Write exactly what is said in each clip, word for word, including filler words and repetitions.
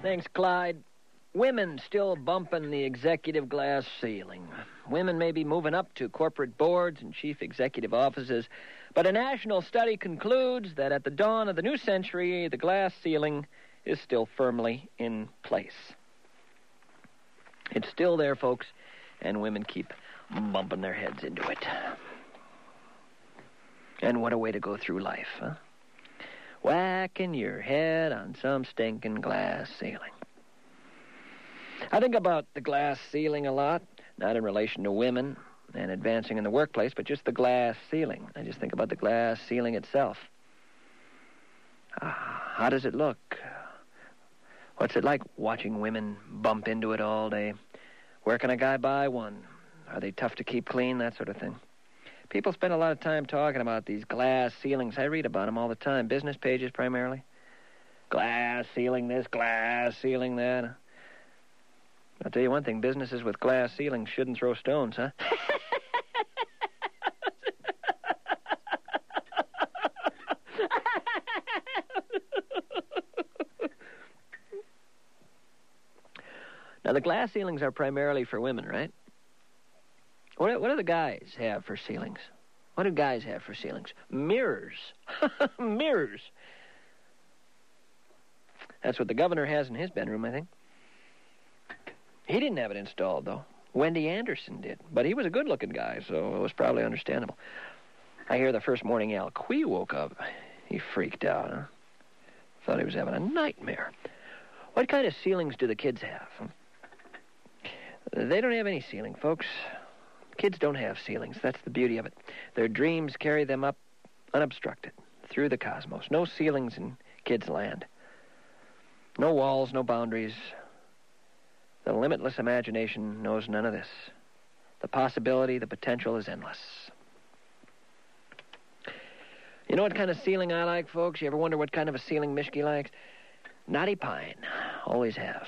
Thanks, Clyde. Women still bumping the executive glass ceiling. Women may be moving up to corporate boards and chief executive offices, but a national study concludes that at the dawn of the new century, the glass ceiling is still firmly in place. It's still there, folks, and women keep bumping their heads into it. And what a way to go through life, huh? Whacking your head on some stinking glass ceiling. I think about the glass ceiling a lot, not in relation to women and advancing in the workplace, but just the glass ceiling. I just think about the glass ceiling itself. Uh, how does it look? What's it like watching women bump into it all day? Where can a guy buy one? Are they tough to keep clean? That sort of thing. People spend a lot of time talking about these glass ceilings. I read about them all the time. Business pages primarily. Glass ceiling this, glass ceiling that. I'll tell you one thing, businesses with glass ceilings shouldn't throw stones, huh? Now, the glass ceilings are primarily for women, right? What, what do the guys have for ceilings? What do guys have for ceilings? Mirrors. Mirrors. That's what the governor has in his bedroom, I think. He didn't have it installed, though. Wendy Anderson did. But he was a good-looking guy, so it was probably understandable. I hear the first morning Al Quee woke up, he freaked out, huh? Thought he was having a nightmare. What kind of ceilings do the kids have? They don't have any ceiling, folks. Kids don't have ceilings. That's the beauty of it. Their dreams carry them up unobstructed through the cosmos. No ceilings in kids' land. No walls, no boundaries. The limitless imagination knows none of this. The possibility, the potential is endless. You know what kind of ceiling I like, folks? You ever wonder what kind of a ceiling Mishke likes? Knotty pine. Always have.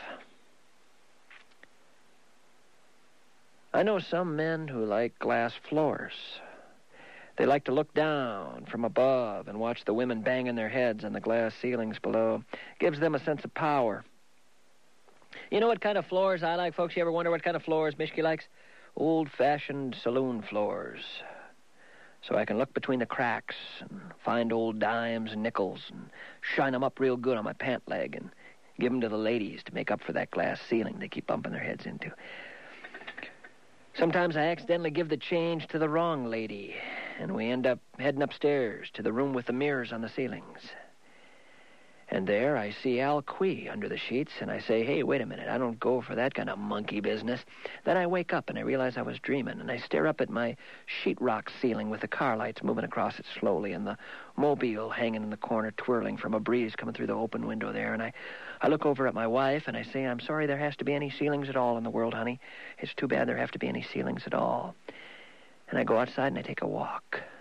I know some men who like glass floors. They like to look down from above and watch the women banging their heads on the glass ceilings below. Gives them a sense of power. You know what kind of floors I like, folks? You ever wonder what kind of floors Mishke likes? Old-fashioned saloon floors. So I can look between the cracks and find old dimes and nickels and shine them up real good on my pant leg and give them to the ladies to make up for that glass ceiling they keep bumping their heads into. Sometimes I accidentally give the change to the wrong lady, and we end up heading upstairs to the room with the mirrors on the ceilings. And there I see Al Quee under the sheets, and I say, hey, wait a minute, I don't go for that kind of monkey business. Then I wake up, and I realize I was dreaming, and I stare up at my sheetrock ceiling with the car lights moving across it slowly, and the mobile hanging in the corner twirling from a breeze coming through the open window there. And I, I look over at my wife, and I say, I'm sorry there has to be any ceilings at all in the world, honey. It's too bad there have to be any ceilings at all. And I go outside, and I take a walk.